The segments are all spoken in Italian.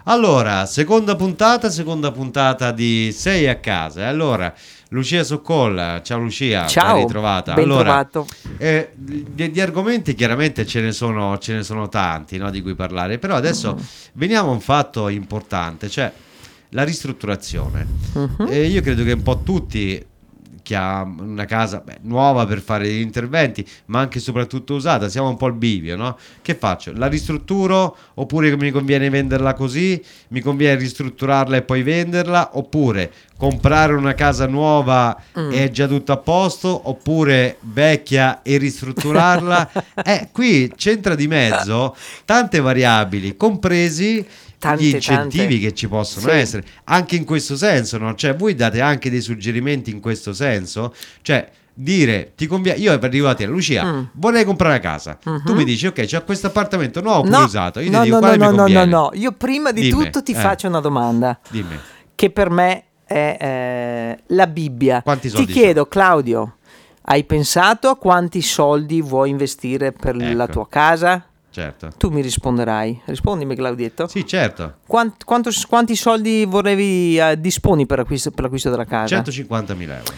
Allora, seconda puntata di Sei a casa. Allora, Lucia Soccolla, ciao Lucia, Ciao, ben ritrovata. ben Allora, trovato. di argomenti chiaramente ce ne sono tanti, no, di cui parlare, però adesso veniamo a un fatto importante, cioè la ristrutturazione. Io credo che un po' tutti chi ha una casa nuova per fare degli interventi, ma anche e soprattutto usata, siamo un po' al bivio, no? Che faccio? La ristrutturo oppure mi conviene venderla così? Mi conviene ristrutturarla e poi venderla? Oppure comprare una casa nuova e è già tutto a posto? Oppure vecchia e ristrutturarla? Qui c'entra di mezzo tante variabili, compresi gli incentivi che ci possono essere anche in questo senso, no? Cioè voi date anche dei suggerimenti in questo senso, cioè dire ti conviene, io arrivo a te Lucia, vorrei comprare una casa, tu mi dici ok, c'ho questo appartamento nuovo pure usato, io ti dico quale mi conviene. No, io prima di tutto ti faccio una domanda. Dimmi. Che per me è la Bibbia. Quanti soldi ti chiedo, Claudio, hai pensato a quanti soldi vuoi investire per la tua casa? Certo. Tu mi risponderai. Rispondimi, Claudietto. Sì, certo. Quanti soldi disponi per l'acquisto della casa? 150.000 euro.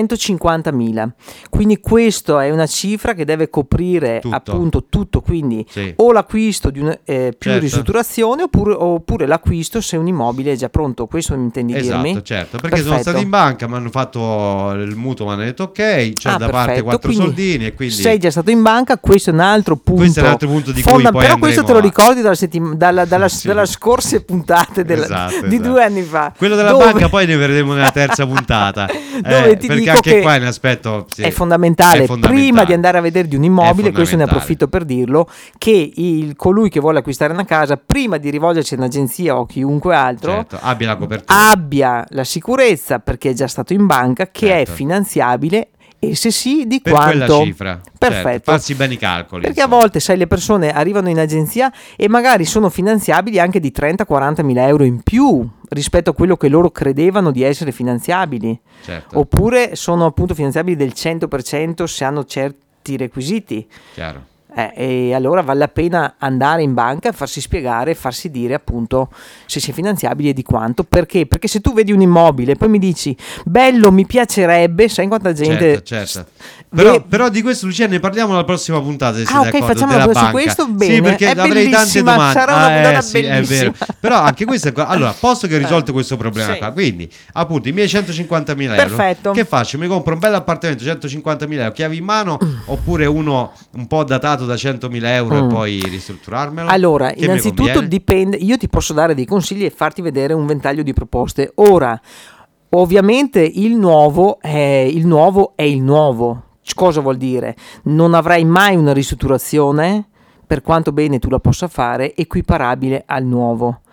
150.000. Quindi questa è una cifra che deve coprire tutto. Appunto tutto, quindi o l'acquisto di più ristrutturazione oppure l'acquisto se un immobile è già pronto. Questo mi intendi dirmi? Esatto, certo, perché sono stato in banca, mi hanno fatto il mutuo, mi hanno detto ok, c'è da parte 4 quindi soldini e quindi sei già stato in banca. Questo è un altro punto. Questo è un altro punto di cui poi però questo te lo ricordi dalla sì. scorse puntate di 2 anni fa. Quello della banca poi ne vedremo nella terza puntata. Dove ti perché dico anche che qua è un aspetto è fondamentale. Prima di andare a vedere di un immobile, questo ne approfitto per dirlo, che colui che vuole acquistare una casa, prima di rivolgersi a un'agenzia o chiunque altro, abbia la copertura, abbia la sicurezza perché è già stato in banca, che è finanziabile. E se sì, di per quanto? Quella cifra. Perfetto. Certo, farsi bene i calcoli. Perché a volte, sai, le persone arrivano in agenzia e magari sono finanziabili anche di 30-40 mila euro in più rispetto a quello che loro credevano di essere finanziabili. Certo. Oppure sono appunto finanziabili del 100% se hanno certi requisiti. Chiaro. E allora vale la pena andare in banca e farsi spiegare, farsi dire appunto se si è finanziabili e di quanto. Perché? Perché se tu vedi un immobile e poi mi dici bello, mi piacerebbe, sai quanta gente certo. Però di questo, Lucia, ne parliamo alla prossima puntata, se siete d'accordo, facciamo della su banca. questo, bene. Sì, perché è avrei tante domande. Sarà una puntata bellissima. È vero. Però anche questo allora, posto che ho risolto questo problema qua, quindi appunto i miei 150.000 euro, perfetto. Che faccio? Mi compro un bel appartamento 150.000 euro chiavi in mano, oppure uno un po' datato da 100.000 euro e poi ristrutturarmelo? Allora, che innanzitutto dipende. Io ti posso dare dei consigli e farti vedere un ventaglio di proposte. Ora, ovviamente il nuovo è il nuovo. Cosa vuol dire? Non avrai mai una ristrutturazione, per quanto bene tu la possa fare, equiparabile al nuovo.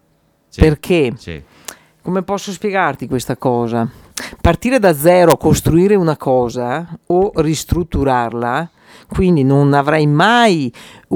Perché? Come posso spiegarti questa cosa? Partire da zero, costruire una cosa o ristrutturarla, quindi non avrai mai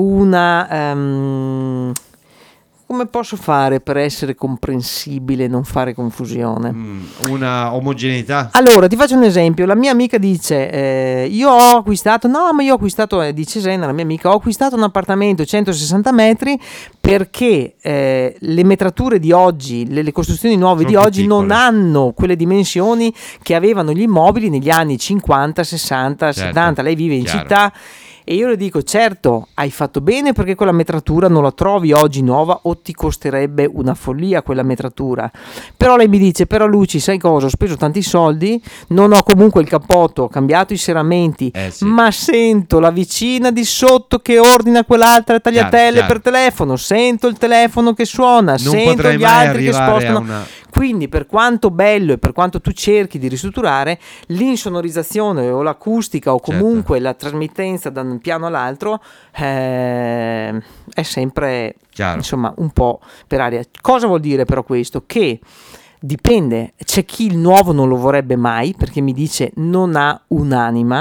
una... come posso fare per essere comprensibile e non fare confusione? Una omogeneità? Allora, ti faccio un esempio. La mia amica dice, io ho acquistato, dice Senna, la mia amica, ho acquistato un appartamento 160 metri perché le metrature di oggi, le costruzioni nuove di oggi non hanno quelle dimensioni che avevano gli immobili negli anni 50, 60, 70. Lei vive in città. E io le dico, certo, hai fatto bene perché quella metratura non la trovi oggi nuova o ti costerebbe una follia quella metratura. Però lei mi dice, però Luci, sai cosa? Ho speso tanti soldi, non ho comunque il cappotto, ho cambiato i serramenti, ma sento la vicina di sotto che ordina quell'altra tagliatelle per telefono, sento il telefono che suona, sento gli altri che spostano. Quindi per quanto bello e per quanto tu cerchi di ristrutturare, l'insonorizzazione o l'acustica o comunque la trasmittenza da un piano all'altro è sempre insomma un po' per aria. Cosa vuol dire però questo? Che dipende, c'è chi il nuovo non lo vorrebbe mai perché mi dice non ha un'anima.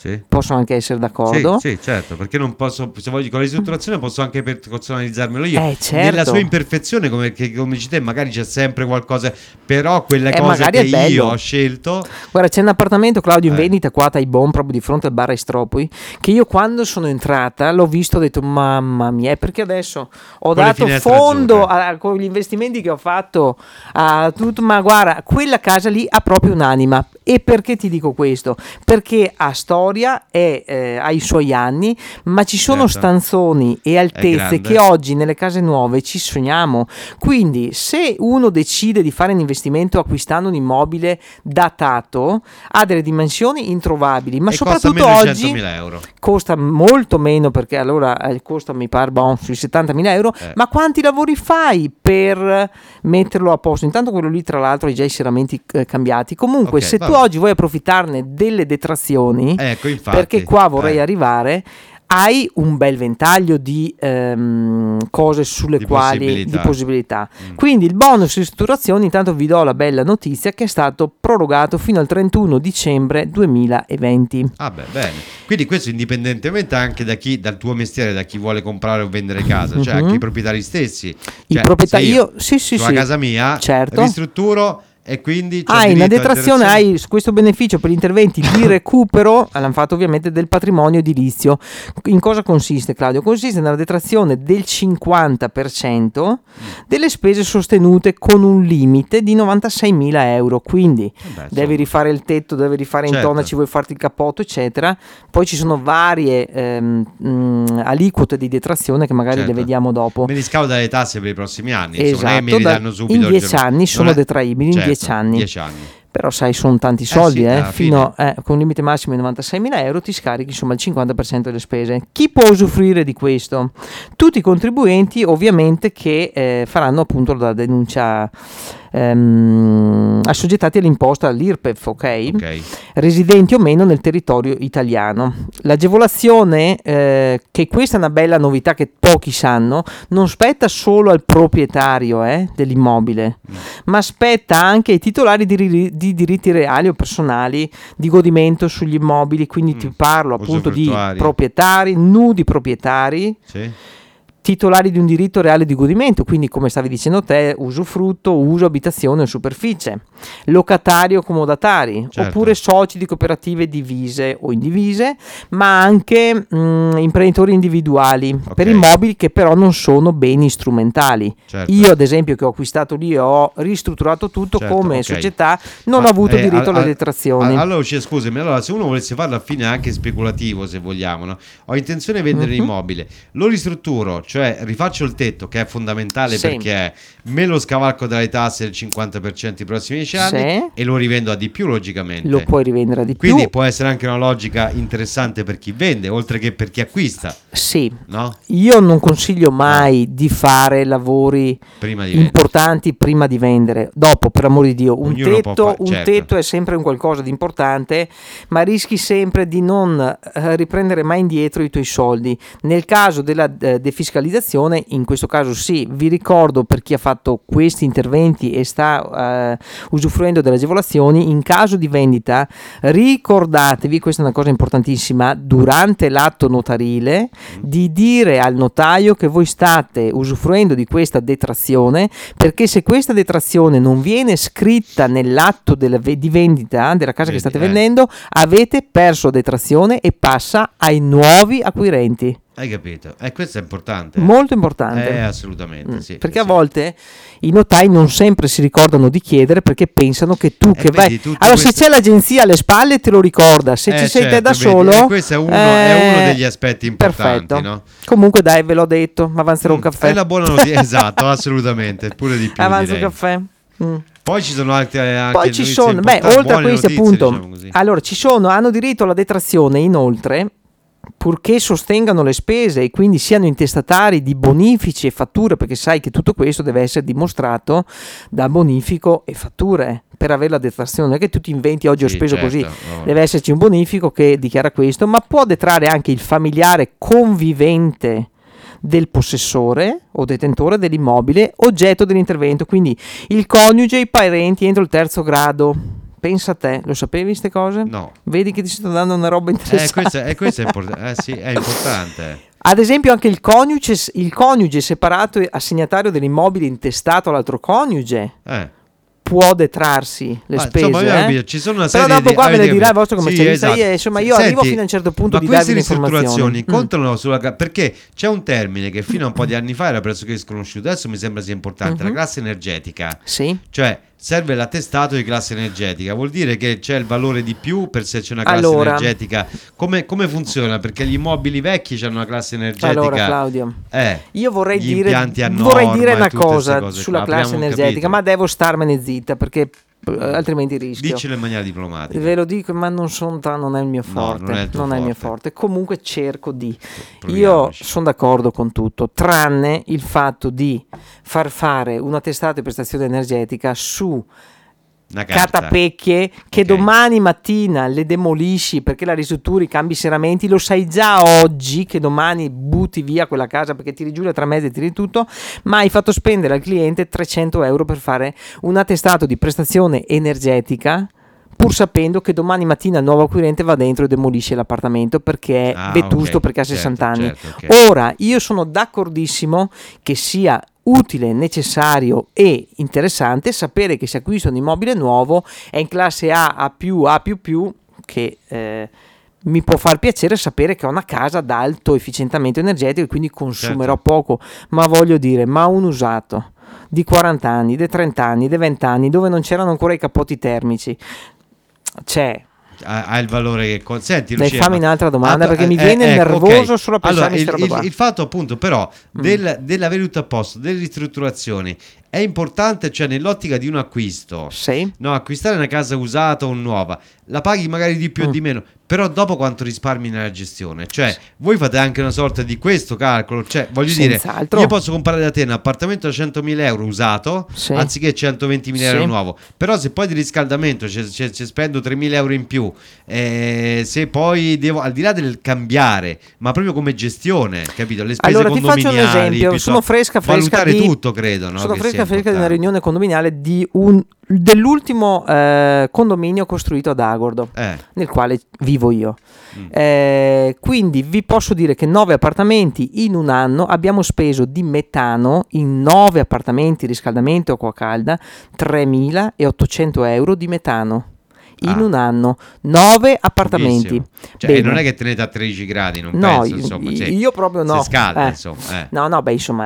Sì. Posso anche essere d'accordo. Sì, certo, perché non posso, se voglio, con la ristrutturazione posso anche personalizzarmelo io Certo. nella sua imperfezione, come dici te, magari c'è sempre qualcosa, però quelle cose magari che è bello. io ho scelto. Guarda, c'è un appartamento, Claudio, in vendita qua a Taibon, proprio di fronte al bar Estropoli, che io quando sono entrata l'ho visto, ho detto mamma mia, perché adesso ho Con le dato finestre fondo azzurre. con gli investimenti che ho fatto a tutto, ma guarda, quella casa lì ha proprio un'anima. E perché ti dico questo? Perché ha storia, ha i suoi anni, ma ci sono Certo. stanzoni e altezze grande. che oggi nelle case nuove ci sogniamo. Quindi se uno decide di fare un investimento acquistando un immobile datato, ha delle dimensioni introvabili, ma E soprattutto costa meno di oggi 100.000 euro. costa molto meno, perché allora costa mi pare sui 70.000 euro, ma quanti lavori fai per metterlo a posto? Intanto quello lì tra l'altro hai già i serramenti cambiati. Comunque Ok, se vabbè. tu oggi vuoi approfittarne delle detrazioni, Ecco, infatti. perché qua vorrei arrivare, hai un bel ventaglio di cose sulle Di quali possibilità. di possibilità. Quindi il bonus ristrutturazioni, intanto vi do la bella notizia che è stato prorogato fino al 31 dicembre 2020. Ah beh, bene. Quindi questo indipendentemente anche dal tuo mestiere, da chi vuole comprare o vendere casa, cioè anche i proprietari stessi. I Cioè, proprietari, se io sì, sulla casa mia certo. ristrutturo e quindi c'ho Hai una diritto alla detrazione, hai questo beneficio per gli interventi di recupero, l'hanno fatto ovviamente, del patrimonio edilizio. In cosa consiste, Claudio? Consiste nella detrazione del 50% delle spese sostenute con un limite di 96.000 euro. Quindi devi rifare il tetto, devi rifare intonaci, vuoi farti il cappotto, eccetera. Poi ci sono varie aliquote di detrazione che magari le vediamo dopo. Me li scavo dalle tasse per i prossimi anni. Esatto, non è me li danno subito. in 10 anni sono detraibili, in 10 anni. 10 anni. Però sai, sono tanti soldi, sì, fino con un limite massimo di 96.000 euro ti scarichi insomma il 50% delle spese. Chi può usufruire di questo? Tutti i contribuenti ovviamente che faranno appunto la denuncia assoggettati all'imposta all'IRPEF, ok? Residenti o meno nel territorio italiano. L'agevolazione, che questa è una bella novità che pochi sanno, non spetta solo al proprietario dell'immobile, ma spetta anche ai titolari di diritti reali o personali di godimento sugli immobili. Quindi ti parlo appunto di proprietari, nudi proprietari, titolari di un diritto reale di godimento, quindi come stavi dicendo te, usufrutto, uso, abitazione o superficie, locatari o comodatari, oppure soci di cooperative divise o indivise, ma anche imprenditori individuali per immobili che però non sono beni strumentali. Io ad esempio, che ho acquistato lì, ho ristrutturato tutto come società, non ho avuto diritto alle detrazioni. Allora scusami, allora se uno volesse farlo a fine anche speculativo, se vogliamo, no? Ho intenzione di vendere l'immobile, lo ristrutturo, cioè rifaccio il tetto, che è fondamentale perché me lo scavalco dalle tasse del 50% i prossimi 10 anni e lo rivendo a di più, logicamente. Lo puoi rivendere a di più. Quindi può essere anche una logica interessante per chi vende, oltre che per chi acquista. Sì, no? Io non consiglio mai di fare lavori importanti prima di vendere. Dopo, per amore di Dio, un tetto è sempre un qualcosa di importante, ma rischi sempre di non riprendere mai indietro i tuoi soldi. Nel caso della defiscalizzazione, in questo caso sì, vi ricordo, per chi ha fatto questi interventi e sta usufruendo delle agevolazioni, in caso di vendita ricordatevi, questa è una cosa importantissima, durante l'atto notarile di dire al notaio che voi state usufruendo di questa detrazione, perché se questa detrazione non viene scritta nell'atto di vendita della casa che state vendendo, avete perso la detrazione e passa ai nuovi acquirenti. Hai capito? Questo è importante. Molto importante. Assolutamente, sì. Perché a volte i notai non sempre si ricordano di chiedere, perché pensano che tu che vai... Allora se c'è l'agenzia alle spalle te lo ricorda, se ci sei te da solo... Questo è uno degli aspetti importanti. Perfetto. No? Comunque dai, ve l'ho detto, avanzerò un caffè. È la buona notizia, esatto, assolutamente, pure di più. Avanzo un caffè. Poi ci sono anche poi ci sono, oltre a questi appunto, diciamo allora hanno diritto alla detrazione inoltre, purché sostengano le spese e quindi siano intestatari di bonifici e fatture, perché sai che tutto questo deve essere dimostrato da bonifico e fatture per avere la detrazione. Non è che tu ti inventi oggi ho speso così, deve esserci un bonifico che dichiara questo, ma può detrarre anche il familiare convivente del possessore o detentore dell'immobile oggetto dell'intervento, quindi il coniuge e i parenti entro il terzo grado, Pensa a te, lo sapevi queste cose? No. Vedi che ti sto dando una roba interessante. Questo è sì, è importante. Ad esempio anche il coniuge separato e assegnatario dell'immobile intestato all'altro coniuge può detrarsi le spese. Insomma, ci sono una serie però dopo di, qua me le dirà il vostro commercialista. Esatto. Insomma, io arrivo fino a un certo punto di darvi informazioni. Queste ristrutturazioni contano perché c'è un termine che fino a un po' di anni fa era pressoché sconosciuto, adesso mi sembra sia importante, la classe energetica. Sì. Cioè serve l'attestato di classe energetica, vuol dire che c'è il valore di più per se c'è una classe energetica. Come funziona? Perché gli immobili vecchi hanno una classe energetica. Allora Claudio, io vorrei dire una cosa sulla classe energetica, ma devo starmene zitta perché altrimenti rischio. Diccelo in maniera diplomatica. Ve lo dico, ma non è il mio forte. Non è il mio forte. Comunque cerco di. Io sono d'accordo con tutto, tranne il fatto di far fare un attestato di prestazione energetica su catapecchie che domani mattina le demolisci perché la ristrutturi, cambi i serramenti, lo sai già oggi che domani butti via quella casa perché tiri giù le tramezze e tiri tutto, ma hai fatto spendere al cliente 300 euro per fare un attestato di prestazione energetica pur sapendo che domani mattina il nuovo acquirente va dentro e demolisce l'appartamento perché è vetusto, perché ha 60 anni. Ora, io sono d'accordissimo che sia utile, necessario e interessante sapere che se acquisto un immobile nuovo è in classe A+, che mi può far piacere sapere che ho una casa ad alto efficientamento energetico e quindi consumerò poco, ma voglio dire, ma un usato di 40 anni, di 30 anni, di 20 anni, dove non c'erano ancora i cappotti termici, ha il valore che consenti. Dai, fammi un'altra domanda perché mi viene nervoso solo a pensare il fatto appunto però dell'aver tutto a posto, delle ristrutturazioni è importante, cioè nell'ottica di un acquisto, acquistare una casa usata o nuova la paghi magari di più o di meno, però dopo quanto risparmi nella gestione, cioè voi fate anche una sorta di questo calcolo, cioè voglio dire, io posso comprare da te un appartamento da 100.000 euro usato anziché 120.000 euro nuovo, però se poi di riscaldamento ci spendo 3.000 euro in più, se poi devo, al di là del cambiare, ma proprio come gestione, capito? Le spese condominiali, ti faccio un esempio, sono fresca valutare tutto, credo, no? Sono fresca di una riunione condominiale dell'ultimo condominio costruito ad Agordo, nel quale vivo io. Quindi vi posso dire che 9 appartamenti in un anno abbiamo speso di metano in 9 appartamenti, riscaldamento e acqua calda, 3.800 euro di metano. In un anno 9 appartamenti, cioè, non è che tenete a 13 gradi, non penso, insomma, io proprio no, se scalda, insomma, insomma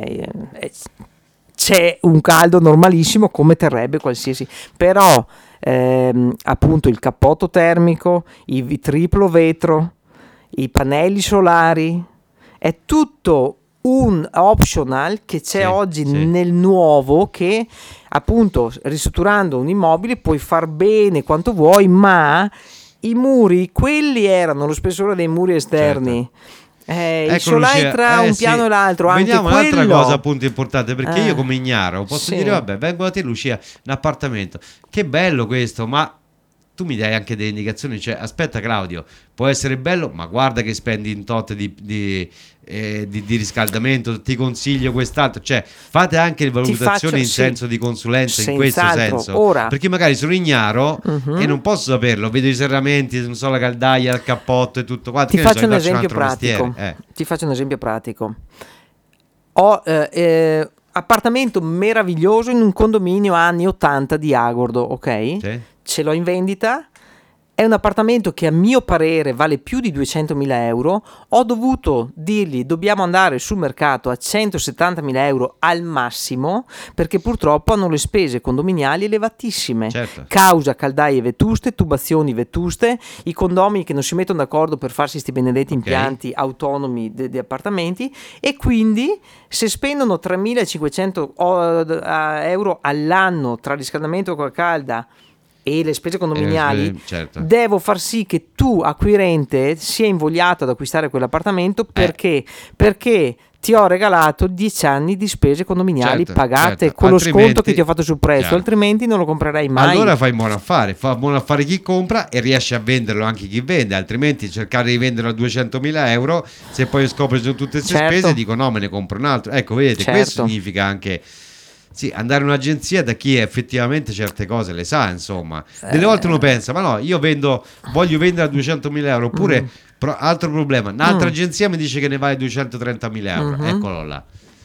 c'è un caldo normalissimo come terrebbe qualsiasi, però appunto il cappotto termico, il triplo vetro, i pannelli solari, è tutto un optional che c'è oggi nel nuovo, che appunto ristrutturando un immobile puoi far bene quanto vuoi, ma i muri, quelli erano lo spessore dei muri esterni. Il solai tra un piano e l'altro. Vediamo un'altra cosa appunto importante, perché io come ignaro posso dire vabbè, vengo da te Lucia, un appartamento, che bello questo, ma tu mi dai anche delle indicazioni, cioè aspetta Claudio, può essere bello, ma guarda che spendi in tot di riscaldamento, ti consiglio quest'altro, cioè fate anche le valutazioni in senso di consulenza, in questo senso. Ora, perché magari sono ignaro e non posso saperlo, vedo i serramenti, non so, la caldaia, il cappotto e tutto quanto. Ti faccio un esempio pratico. Ho appartamento meraviglioso in un condominio anni 80 di Agordo, ok? Ce l'ho in vendita, è un appartamento che a mio parere vale più di 200.000 euro, ho dovuto dirgli dobbiamo andare sul mercato a 170.000 euro al massimo, perché purtroppo hanno le spese condominiali elevatissime, causa caldaie vetuste, tubazioni vetuste, i condomini che non si mettono d'accordo per farsi questi benedetti impianti autonomi di appartamenti, e quindi se spendono 3.500 euro all'anno tra riscaldamento e acqua calda e le spese condominiali, devo far sì che tu acquirente sia invogliato ad acquistare quell'appartamento perché ti ho regalato 10 anni di spese condominiali pagate con lo sconto che ti ho fatto sul prezzo, altrimenti non lo comprerai mai. Allora fai buon affare, fa buon affare chi compra e riesce a venderlo anche chi vende, altrimenti cercare di venderlo a 200.000 euro, se poi scopri su tutte queste spese dico no, me ne compro un altro. Ecco, vedete, questo significa anche Sì, andare in un'agenzia da chi effettivamente certe cose le sa, insomma. Delle volte uno pensa, ma no, io voglio vendere a 200.000 euro, oppure altro problema, un'altra agenzia mi dice che ne vale 230.000 euro, eccolo là.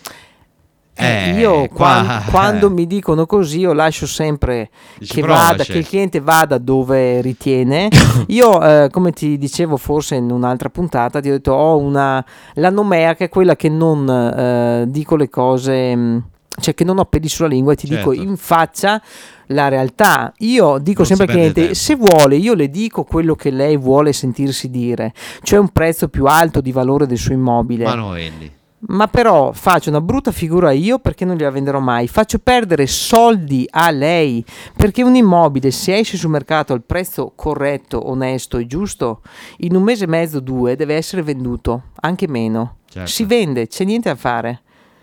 Io qua quando mi dicono così, io lascio sempre Dici, che provaci. che il cliente vada dove ritiene. Io, come ti dicevo forse in un'altra puntata, ti ho detto la nomea, che è quella che non dico le cose, cioè che non ho peli sulla lingua e ti Certo. dico in faccia la realtà. Io dico Non sempre si al perde cliente, tempo. se vuole io le dico quello che lei vuole sentirsi dire, cioè un prezzo più alto di valore del suo immobile. Ma no, vendi. Ma però faccio una brutta figura io, perché non gliela venderò mai. Faccio perdere soldi a lei, perché un immobile, se esce sul mercato al prezzo corretto, onesto e giusto, in 1 mese e mezzo, 2 deve essere venduto, anche meno. Certo. Si vende, c'è niente da fare.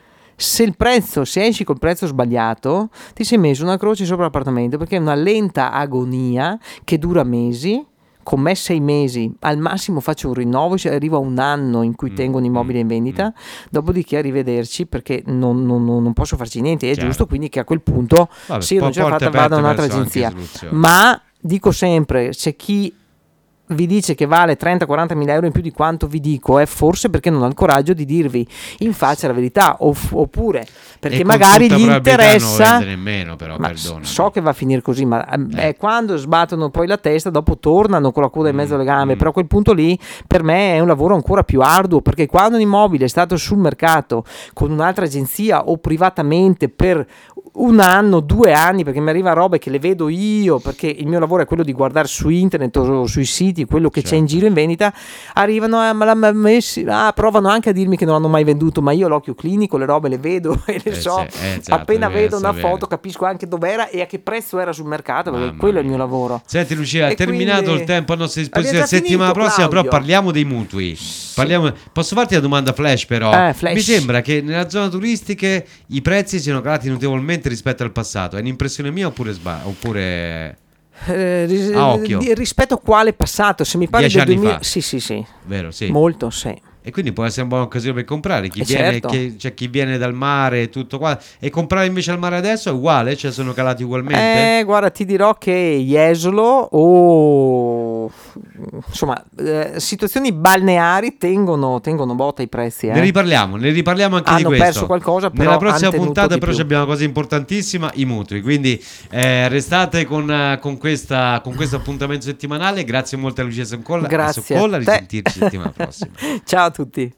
Se esci col prezzo sbagliato, ti sei messo una croce sopra l'appartamento, perché è una lenta agonia che dura mesi. Con me 6 mesi, al massimo faccio un rinnovo, se arrivo a 1 anno in cui tengo un immobile in vendita, dopodiché arrivederci, perché non posso farci niente, è Chiaro. giusto, quindi che a quel punto, Vabbè, se io non ce la porte fatta, vado a aperte un'altra verso anche agenzia. soluzioni. Ma dico sempre, c'è chi vi dice che vale 30-40 mila euro in più di quanto vi dico, è forse perché non ha il coraggio di dirvi in faccia la verità, oppure perché E con magari tutta gli probabilità interessa. non vende nemmeno, però, Ma perdonami. so che va a finire così, ma quando sbattono poi la testa, dopo tornano con la coda in mezzo alle gambe. Però a quel punto lì per me è un lavoro ancora più arduo, perché quando un immobile è stato sul mercato con un'altra agenzia o privatamente per 1 anno, 2 anni, perché mi arriva robe che le vedo io, perché il mio lavoro è quello di guardare su internet o sui siti quello che c'è in giro in vendita, arrivano provano anche a dirmi che non hanno mai venduto, ma io ho l'occhio clinico, le robe le vedo e le so. esatto, Appena deve vedo una sapere. foto capisco anche dov'era e a che prezzo era sul mercato, perché Mamma quello è il mia. mio lavoro. Senti Lucia, è E terminato quindi- il tempo a nostra Abbiamo disposizione. già Settimana finito, prossima però Claudio. parliamo dei mutui. Posso farti una domanda flash però? Flash. Mi sembra che nella zona turistiche i prezzi siano calati notevolmente rispetto al passato. È un'impressione mia oppure... occhio. Rispetto a quale passato? Se mi parli 10 del anni 2000, fa. sì, Vero, sì. molto, sì. E quindi può essere una buona occasione per comprare. Chi certo. chi viene dal mare e tutto qua. E comprare invece al mare adesso è uguale? Cioè sono calati ugualmente? Guarda, ti dirò che Jesolo o insomma situazioni balneari tengono botta i prezzi. Ne riparliamo anche di Hanno questo. perso qualcosa, però nella prossima hanno tenuto puntata di però più. abbiamo una cosa importantissima, i mutui. Quindi restate con questo appuntamento settimanale. Grazie molto a Lucia Soncolla. Grazie A a te. risentirci settimana prossima. Ciao a tutti.